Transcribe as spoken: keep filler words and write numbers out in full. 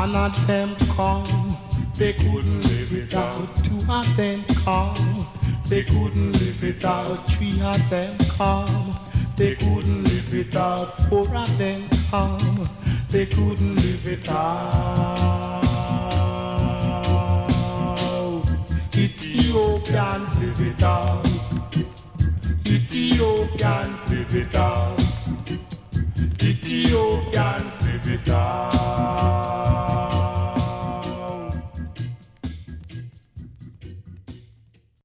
One of them come, they couldn't live without. Two of them come, they couldn't live without. Three of them come, they couldn't live without. Four of them come, they couldn't live without. Ethiopians live without. Ethiopians live without. Ethiopians live without.